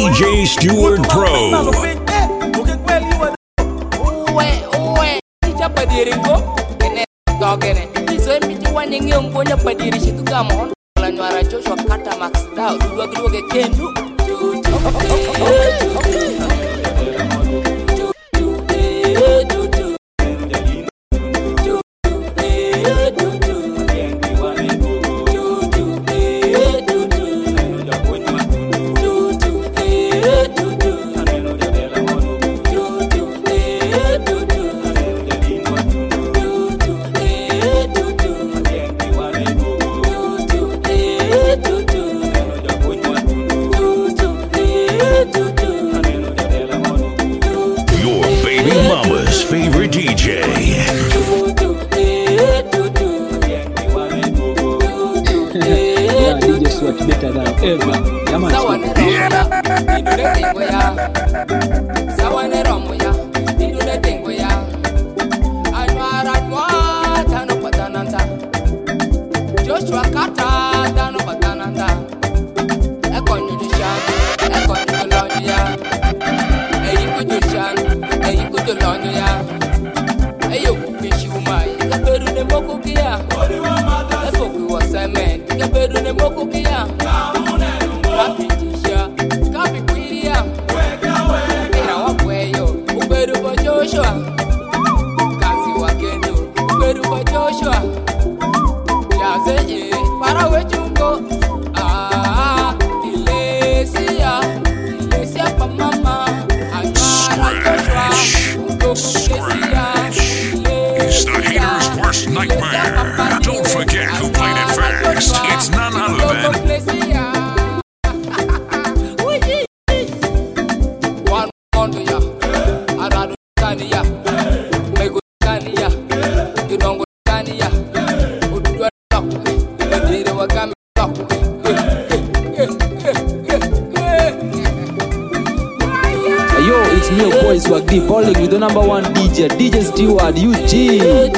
DJ Stewart Pro. DJ Stewart, UG.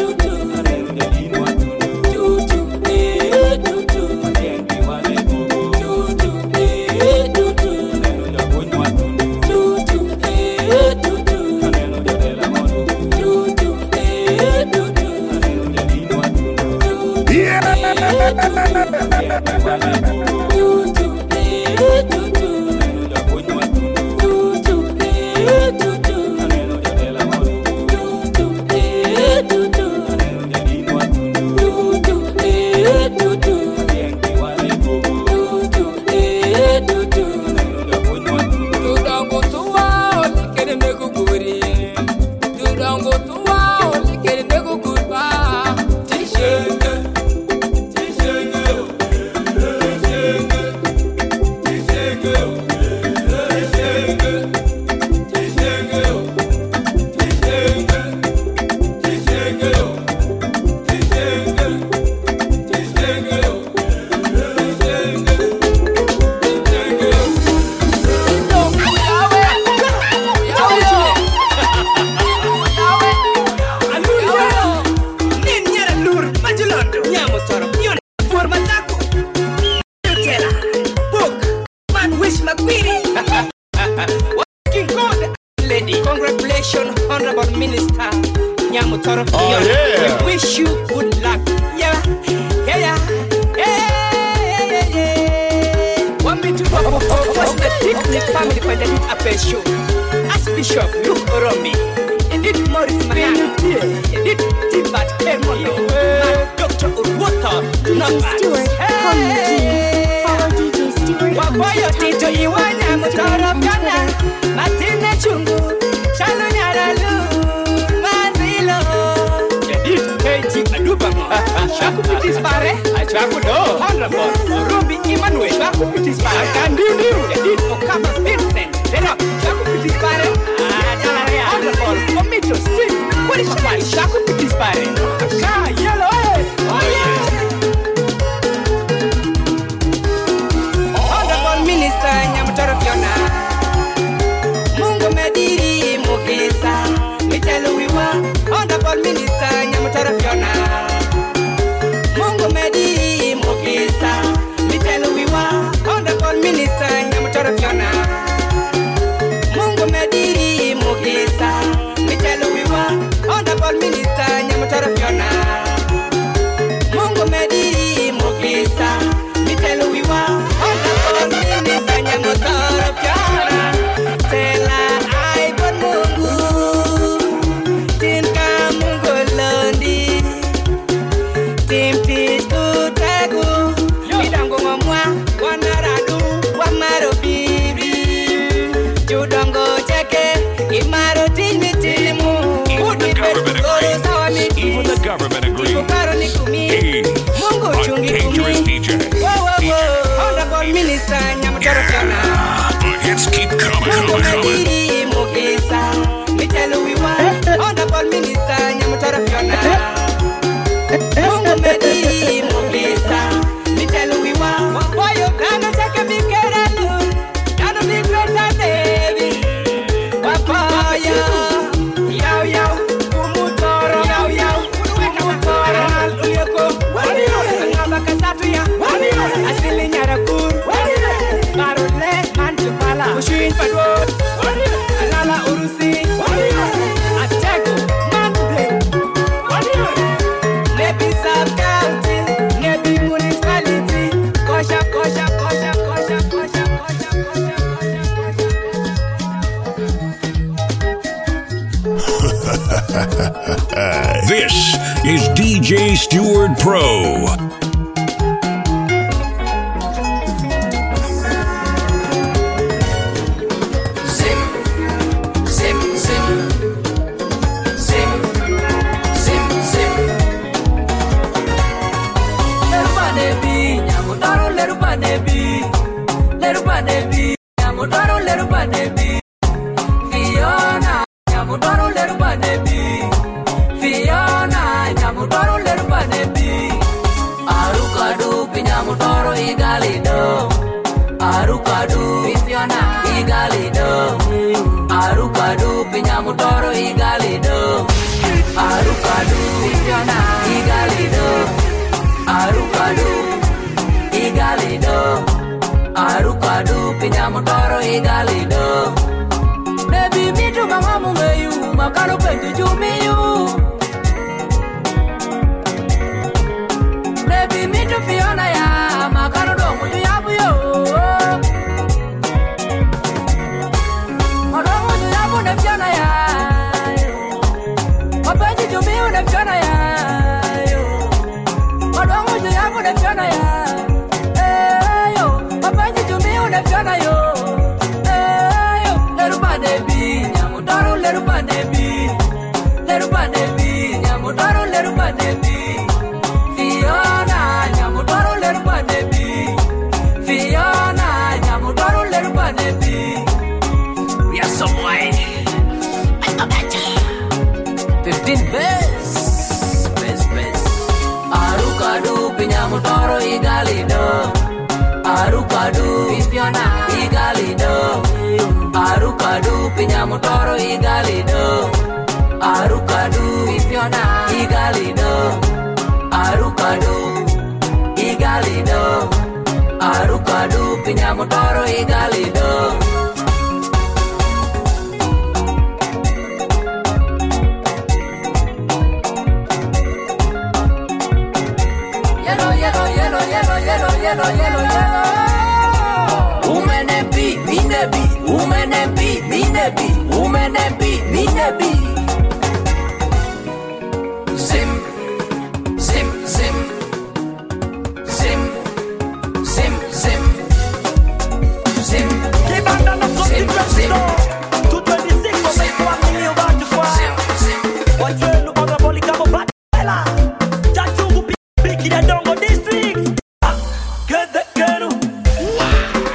This is DJ Stewart Pro.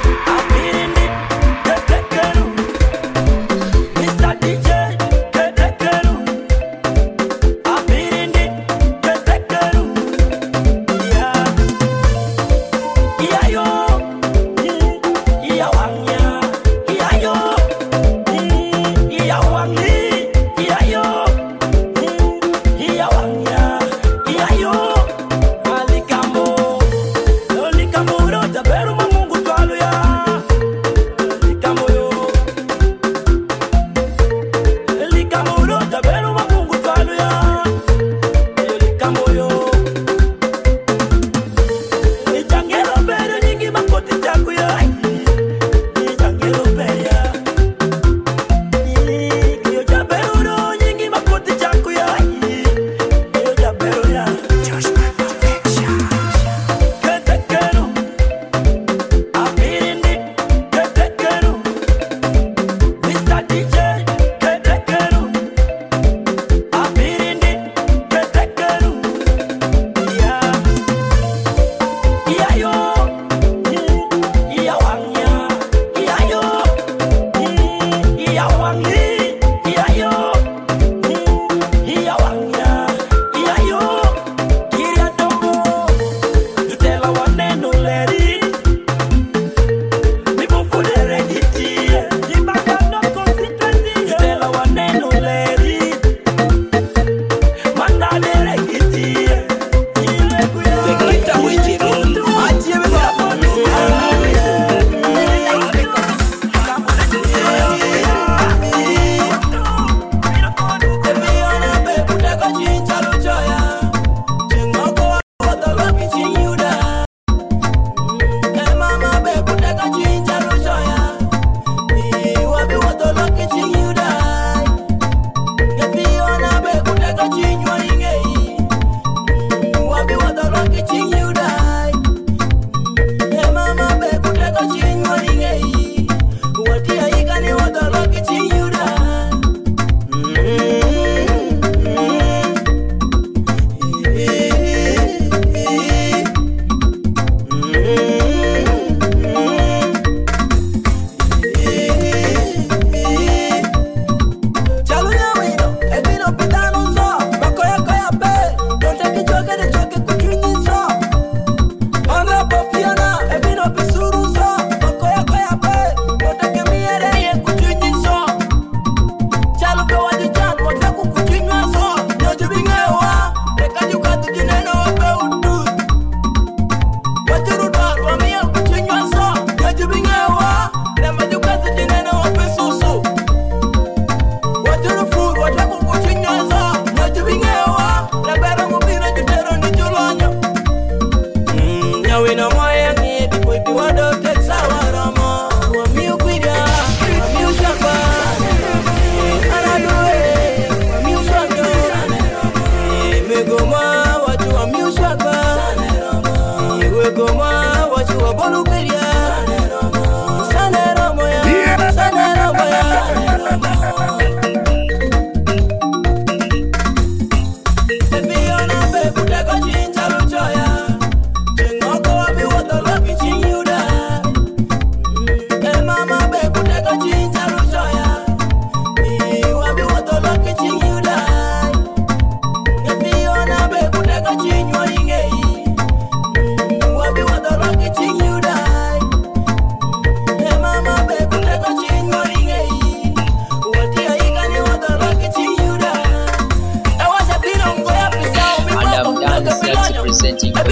Mr. DJ,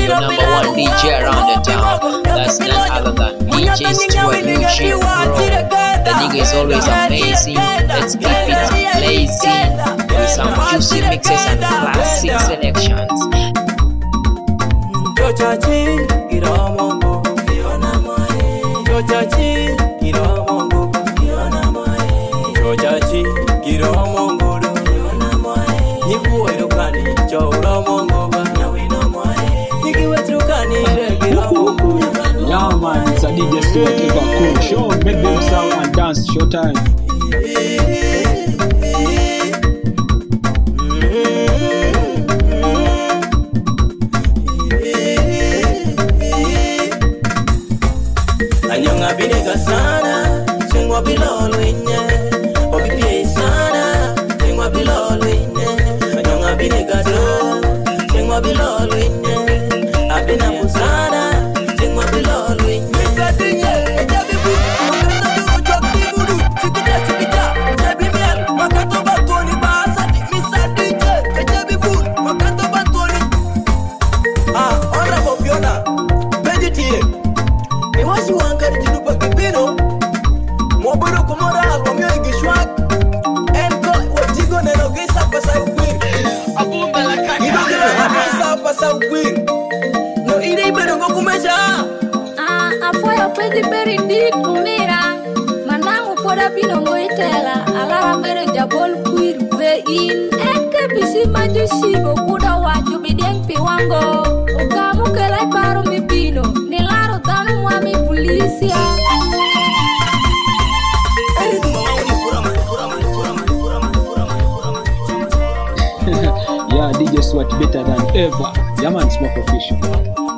the number one DJ around the town. That's none other than DJ Stuart Uchi Pro. The nigga is always amazing. Let's keep it blazing with some juicy mixes and classic selections. Yeah man, it's a DJ Stuart cool show. Make them sound and dance. Showtime. Anyonga binega sana, chengwa bilolo inye. Obi pie sana, chengwa bilolo inye. Anyonga binega sana, chengwa bilolo inye. Abina musana, chengwa bilolo inye. Misadinye, ejabibu, makato duru chokti buru. Chikita chikita, jabi miel, makato batoni basati. Misadinye, ejabibu, makato batoni. Honra bobiona, vegetie. Ni wasi wangari jidupa kipino. Mwabudu kumora album yo igishwak. Enko watigo nenogisa pasa ukwiri. Abumba la kaka. Idogina wabisa pasa ukwiri. No ide ibero ngokumeja. Apoya pedi beri di kumira. Manangu poda pino ngoitela. Alara bere jabol kwir ve in. Eke bisi majusi bokuda waju bideng piwango. Ukamu kelai paro mi pino. Nilaro tanu mwami polisia. Yeah, DJ Stuart better than ever. Yeah man, it's more professional.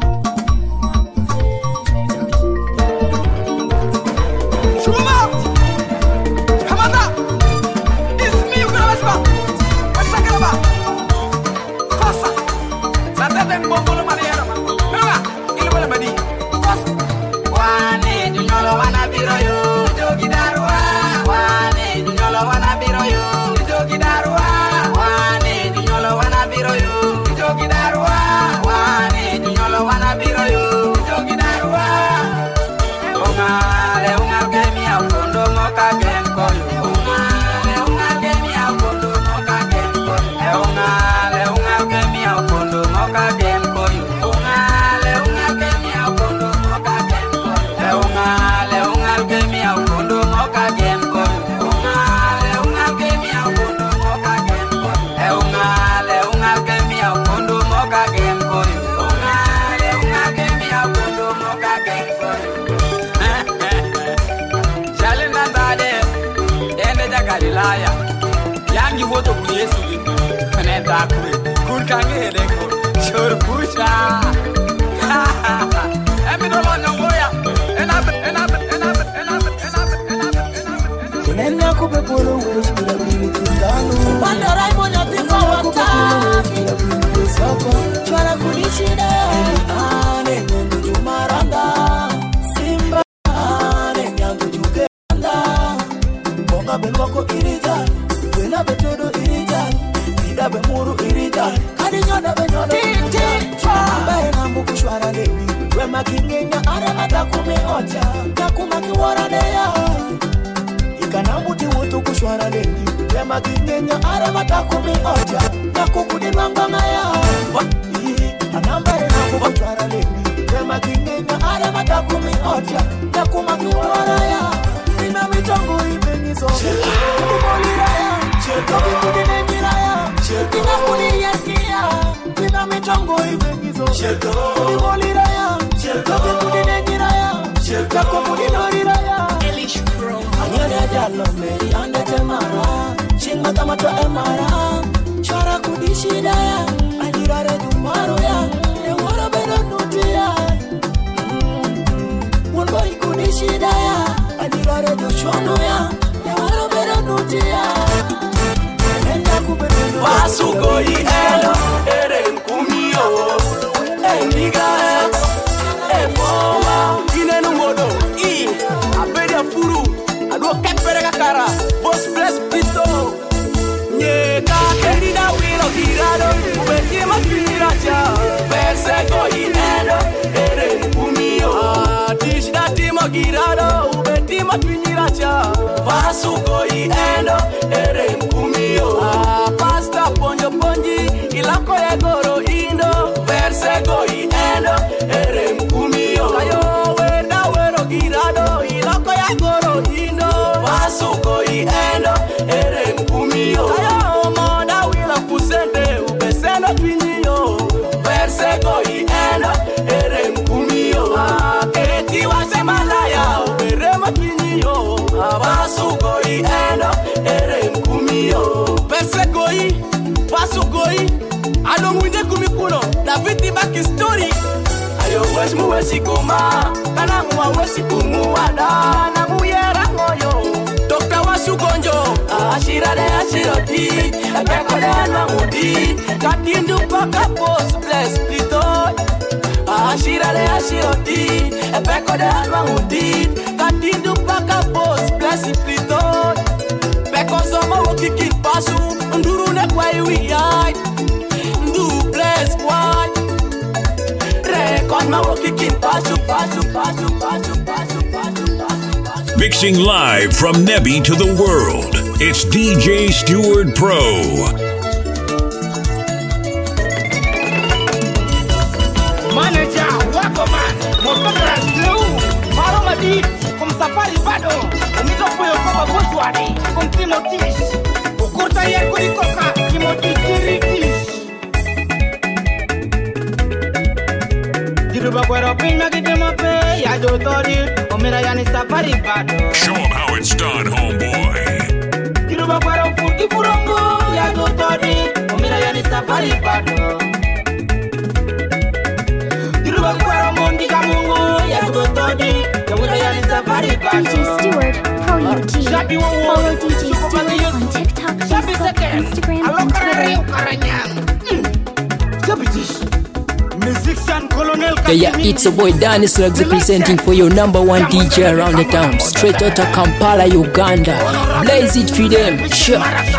Yangi woto kuyesu kaneta kure kurkange dengo chorbusha emidolo nyongoya enab Nenya kubepolo ushira bitindalo. Pandora ibonya tifawata. Chwara kulishida. Ane nyandu maranda. Simba ane nyandu jugenda. Bonga belwako irijan. Wena betedo irijan. Ida bemuru irijan. Kadi nyoda benyoda. Titi chwa. Nambu kushwara lewi. Wema kingenya are matakume ocha. Nakuma kiwara deya. Kanamuti woto kushwara lendi. Wema kingenya are matakumi ocha. Nakukudi mangangaya. Anambare naku kushwara lendi. Wema kingenya are matakumi ocha. Nakuma kiwara ya. Nina mitongo imengizo. Kukuboliraya. Kukudi neniraya. Nina kudi yesiya. Nina mitongo imengizo. Kukuboliraya. Kukudi neniraya. Kukudi noriraya. Anyone jalo meri ande temara. Chinga kama to emara. Chara kudishida ya. Adirare dumaro ya. Ewara bedo nutia. Wonboi kudishida ya. Adirare dushono ya. Ewara bedo nutia. Enda kubedo. Wasugoi elo ere nkumio. Eniga emoa inenu modo I abedia furu. Ado kepere kakara, boss bless pito. Nyeka kerida wilo tirado, ubeki mafiracha. verse go iendo ere kumio tish da timo girado ubetimo pinyiracha pasu go iendo ere kumio pasta ponjo ponji ilako ya goro indo verse go iendo ere kumio kayo wenda wero girado ilako ya goro indo pasu go iendo ere kumio kayo moda wila kusende ubeseno pinyo verse go iendo ere kumio eti wasemalaya uberema pinyo pasu go iendo ere kumio verse go i pasu go i alo mwinde kumikuno David back story ayo wesh muwesi kuma kana muwa wesi kumuada na muyera moyo Dr. Wasugonjo ashirade ashiroti epeko de almamudi katindu paka post bless plito ashirade ashiroti epeko de almamudi katindu paka post bless plito peko somo wokikin pasu nduru ne kwa iwi ndu bless kwa record ma wokikin pasu Mixing live from Nebby to the world, it's DJ Stewart Pro. Manager, wako man, mokobra slow, maro madid, kumsafari bado, umitopo yokoba boswani, kumtimotish, ukurta ye kurikoka, kimotitiritis. Diruba kwero pinma kitemope, ya jotori, omira yani safari bado. Show 'em how it's done, homeboy. Diruba kwero fuki furongo, ya jotori, omira yani safari bado. Diruba kwero mondi kamungo, ya jotori, omira yani safari bado. DJ Stewart Pro UG. Shabi Follow DJ Stewart on TikTok, Shabi Facebook, second, Instagram, alokare Twitter. ukaranyang. Shabi tish. Musician Colonel Yeah, it's a boy Danny Slugs representing for your #1 DJ around the town. Straight out of Kampala, Uganda. Blaze it for them, sure.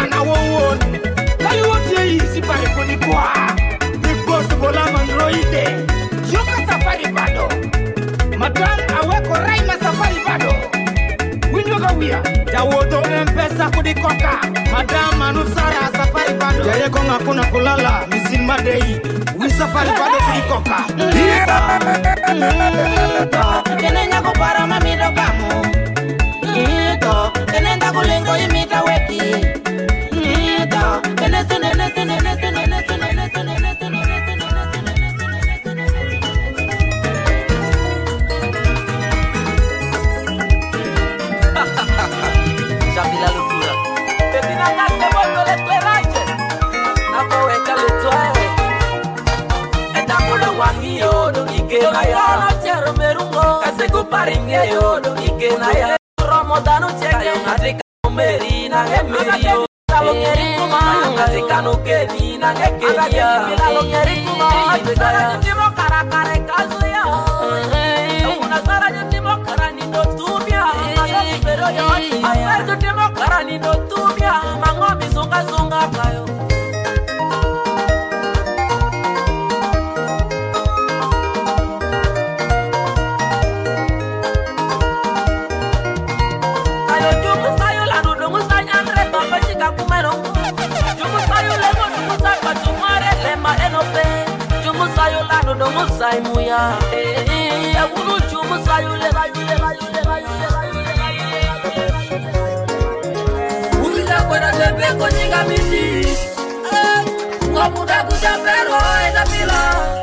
Madam aweko raima safari bado. Winyoga wia. Jawoto mpesa kudikoka. Madam anusara safari bado. Yeye konga kuna kulala. Mizima dei. Safari bado kudikoka. Kenenya kupara mamido kamu. Kenenda kulengo imita weki. Sabila locura. Petina nace volto le clerache. Aprovecha le toe. Enda kula wangio do ikena ya. No chero merungo. Kase kuparinge yo do ikena ya. Romodano cheka yo ngatrika merina ngemerio. Lo ngeri kuma ngatrika no kenina ngekeria. Lo ngeri kuma ngatrika ndimo karakare kazo ya. Una sara ndimo karani ndo tumia. Pero yo aperto ndimo karani ndo tumia. Mangobi zunga zunga kayo. Musai muya, unu chumu sayule bayule. Uila kwenda tepe konyiga miti, ngomuda kujapero eda pila.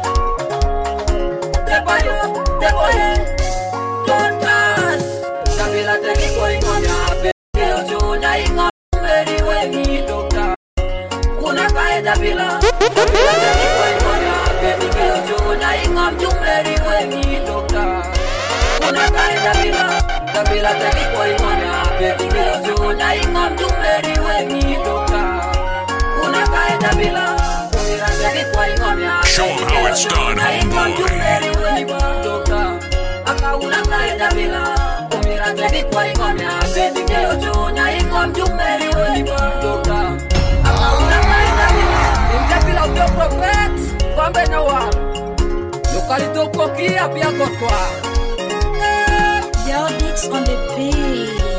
Tepoye, tontas, kabila teki koi ngonya, peo chunya ingo meri wengi dokta. Una kaeda pila, kabila teki koi ngonya. Ingam jumeri wengi dokta. Una kaida bila teki kwa imanya. Baby girl juna ingam jumeri wengi dokta. Una kaida bila teki kwa imanya. Show 'em how it's done, homeboy. Aka una kaida bila umira teki kwa imanya. Baby girl juna ingam jumeri wengi dokta. Aka una kaida bila. Inja bila udio prophet. Kwambe na wa kokia pia kotwa. Yo, Dix on the beat.